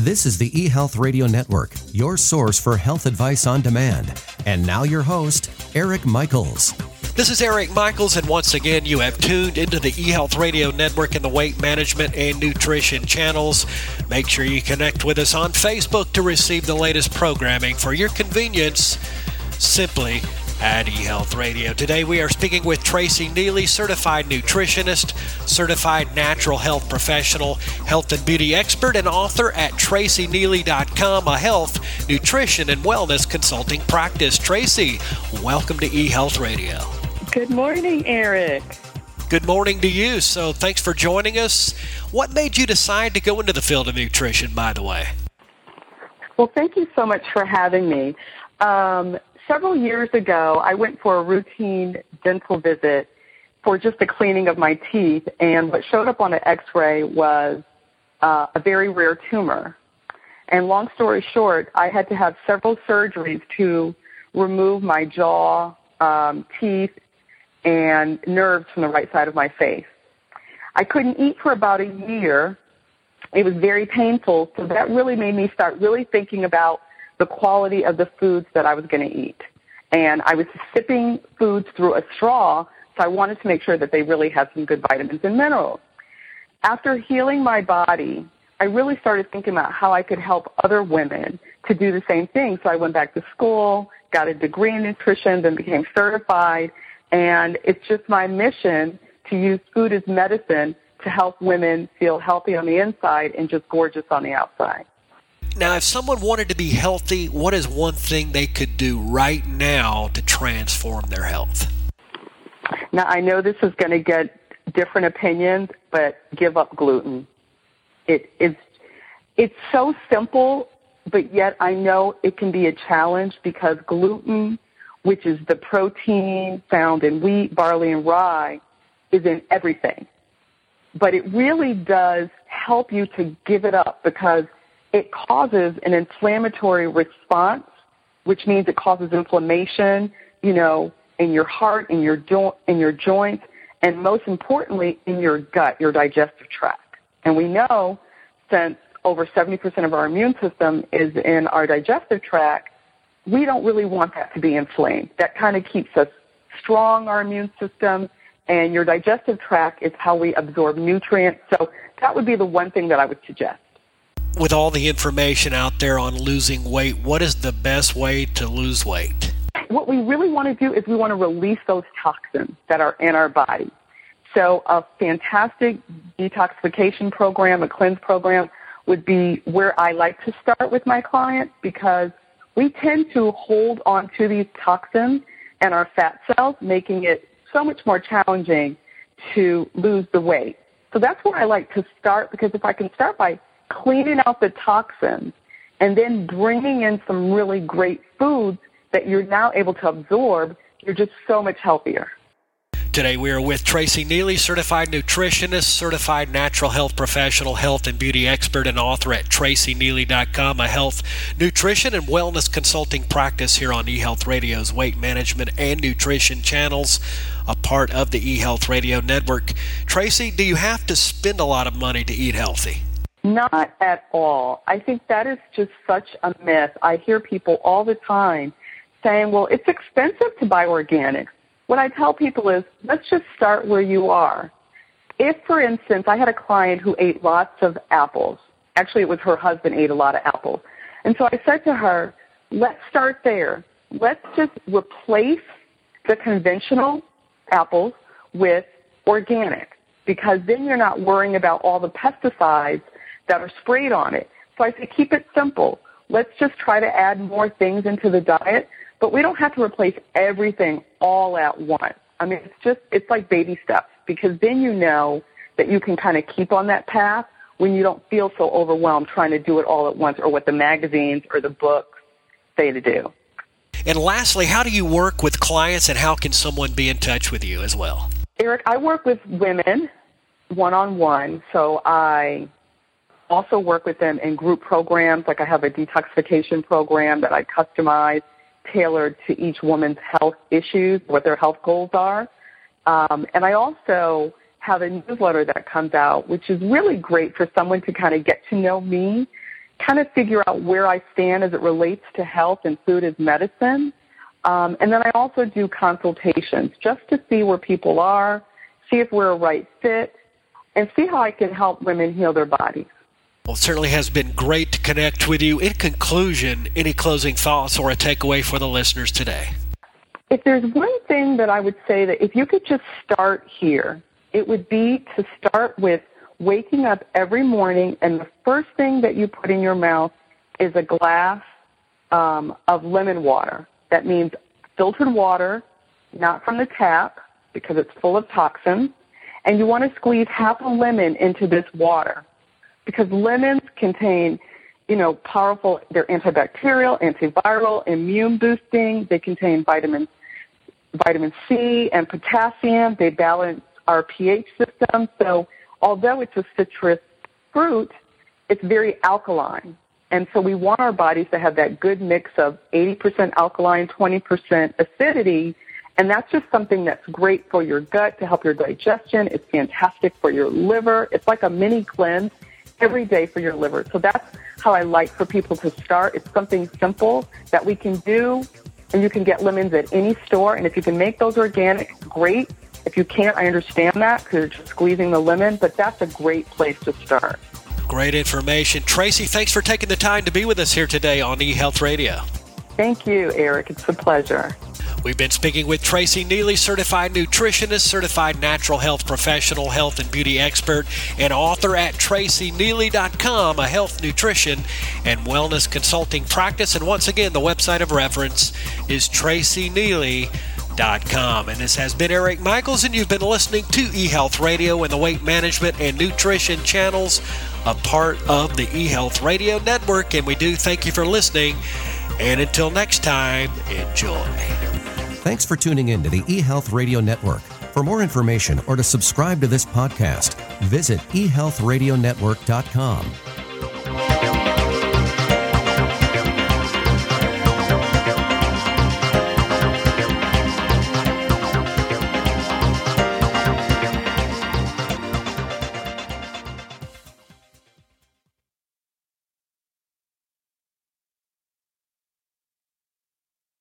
This is the eHealth Radio Network, your source for health advice on demand. And now your host, Eric Michaels. This is Eric Michaels, and once again, you have tuned into the eHealth Radio Network and the Weight Management and Nutrition channels. Make sure you connect with us on Facebook to receive the latest programming for your convenience. Simply at eHealth Radio. Today we are speaking with Tracy Neely, certified nutritionist, certified natural health professional, health and beauty expert, and author at tracyneely.com, a health, nutrition, and wellness consulting practice. Tracy, welcome to eHealth Radio. Good morning, Eric. Good morning to you. So thanks for joining us. What made you decide to go into the field of nutrition, by the way? Well, thank you so much for having me. Several years ago, I went for a routine dental visit for just the cleaning of my teeth, and what showed up on an x-ray was a very rare tumor. And long story short, I had to have several surgeries to remove my jaw, teeth, and nerves from the right side of my face. I couldn't eat for about a year. It was very painful, so that really made me start really thinking about the quality of the foods that I was going to eat. And I was sipping foods through a straw, so I wanted to make sure that they really had some good vitamins and minerals. After healing my body, I really started thinking about how I could help other women to do the same thing. So I went back to school, got a degree in nutrition, then became certified. And it's just my mission to use food as medicine to help women feel healthy on the inside and just gorgeous on the outside. Now, if someone wanted to be healthy, what is one thing they could do right now to transform their health? Now, I know this is going to get different opinions, but give up gluten. It's so simple, but yet I know it can be a challenge because gluten, which is the protein found in wheat, barley, and rye, is in everything. But it really does help you to give it up because it causes an inflammatory response, which means it causes inflammation, in your heart, in your joints, and most importantly, in your gut, your digestive tract. And we know since over 70% of our immune system is in our digestive tract, we don't really want that to be inflamed. That kind of keeps us strong, our immune system, and your digestive tract is how we absorb nutrients. So that would be the one thing that I would suggest. With all the information out there on losing weight, what is the best way to lose weight? What we really want to do is we want to release those toxins that are in our body. So a fantastic detoxification program, a cleanse program, would be where I like to start with my clients because we tend to hold on to these toxins and our fat cells, making it so much more challenging to lose the weight. So that's where I like to start because if I can start by cleaning out the toxins and then bringing in some really great foods that you're now able to absorb, you're just so much healthier. Today we are with Tracy Neely, certified nutritionist, certified natural health professional, health and beauty expert, and author at tracyneely.com, a health, nutrition, and wellness consulting practice here on eHealth Radio's Weight Management and Nutrition channels, a part of the eHealth Radio Network. Tracy, do you have to spend a lot of money to eat healthy? Not at all. I think that is just such a myth. I hear people all the time saying, well, it's expensive to buy organic. What I tell people is, let's just start where you are. If, for instance, I had a client who ate lots of apples. Actually, it was her husband ate a lot of apples. And so I said to her, let's start there. Let's just replace the conventional apples with organic because then you're not worrying about all the pesticides that are sprayed on it. So I say, keep it simple. Let's just try to add more things into the diet, but we don't have to replace everything all at once. I mean, it's like baby steps because then you know that you can kind of keep on that path when you don't feel so overwhelmed trying to do it all at once or what the magazines or the books say to do. And lastly, how do you work with clients and how can someone be in touch with you as well? Eric, I work with women one-on-one, so I also work with them in group programs. Like I have a detoxification program that I customize, tailored to each woman's health issues, what their health goals are. And I also have a newsletter that comes out, which is really great for someone to kind of get to know me kind of figure out where I stand as it relates to health and food as medicine. And then I also do consultations just to see where people are, see if we're a right fit, and see how I can help women heal their bodies. Well, it certainly has been great to connect with you. In conclusion, any closing thoughts or a takeaway for the listeners today? If there's one thing that I would say that if you could just start here, it would be to start with waking up every morning and the first thing that you put in your mouth is a glass of lemon water. That means filtered water, not from the tap because it's full of toxins. And you want to squeeze half a lemon into this water because lemons contain, powerful, they're antibacterial, antiviral, immune boosting. They contain vitamin C and potassium. They balance our pH system. So although it's a citrus fruit, it's very alkaline. And so we want our bodies to have that good mix of 80% alkaline, 20% acidity. And that's just something that's great for your gut to help your digestion. It's fantastic for your liver. It's like a mini cleanse every day for your liver. So that's how I like for people to start. It's something simple that we can do, and you can get lemons at any store. And if you can make those organic, great. If you can't, I understand that because you're just squeezing the lemon, but that's a great place to start. Great information. Tracy, thanks for taking the time to be with us here today on eHealth Radio. Thank you, Eric. It's a pleasure. We've been speaking with Tracy Neely, certified nutritionist, certified natural health professional, health and beauty expert, and author at TracyNeely.com, a health, nutrition, and wellness consulting practice. And once again, the website of reference is TracyNeely.com. And this has been Eric Michaels, and you've been listening to eHealth Radio and the Weight Management and Nutrition channels, a part of the eHealth Radio Network. And we do thank you for listening. And until next time, enjoy. Thanks for tuning in to the eHealth Radio Network. For more information or to subscribe to this podcast, visit eHealthRadioNetwork.com.